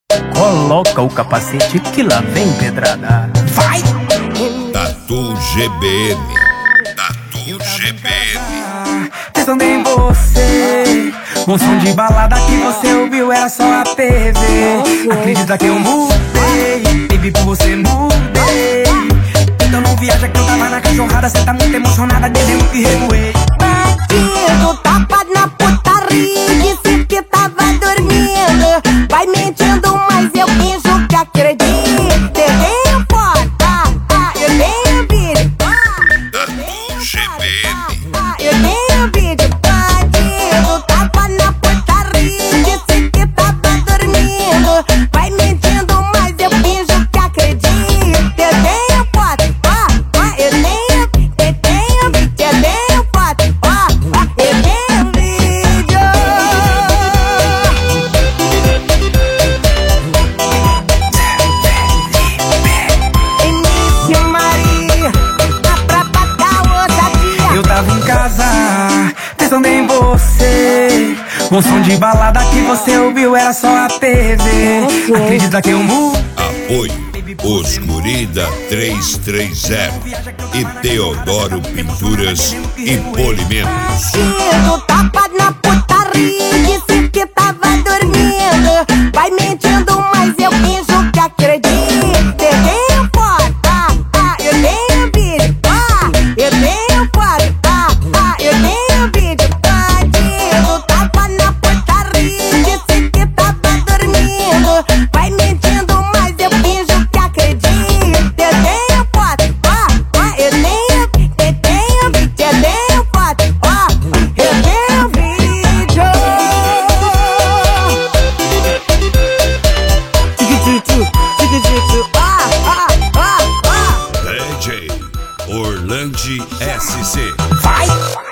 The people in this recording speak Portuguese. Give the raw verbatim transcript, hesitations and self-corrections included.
Coloca o capacete que lá vem pedrada. Vai! Tatu G B N. Tatu G B N. Pensando em você, um som de balada que você ouviu era só a T V. Acredita que eu mudei, baby, por você mudei. Então não viaja que eu tava na cachorrada, cê tá muito emocionada, desde eu que recuei. Bandido, tapa na putaria, disse que tava dormindo. Vai mentindo, mas eu finjo que acredito. Eu tenho foto, ah, eu tenho vídeo, Tatu G B N. ah, eu tenho vídeo. Bandido, tapa na putaria, disse que tava dormindo. Vai mentindo, mas eu finjo que acredito. Eu tenho foto, ah, ah, eu tenho, eu tenho vídeo, eu tenho foto, ah, ah, eu tenho vídeo. Início Maria, a pra pagar ousadia. Eu tava em casa, pensando em você. Um som de balada que você ouviu era só a T V. Acredita que eu mudei. Apoio Oscurida trezentos e trinta e Teodoro Pinturas e Polimentos. Bandido, tapa na putaria, disse que tava dormindo. Vai mentindo, mas eu finjo que acredito. Eu tenho foto, ah, ah, eu tenho vídeo, ah, eu tenho foto, ah, ah, eu tenho vídeo. Bandido, tapa na putaria, disse que tava dormindo. Vai mentindo, mas eu finjo que acredito. Eu tenho foto, ah, ah, eu tenho, eu tenho vídeo, eu tenho foto, ah, eu tenho vídeo. Tchiquititu, tchiquititu, ah, ah, ah, ah. D J Orlandi S C. Vai!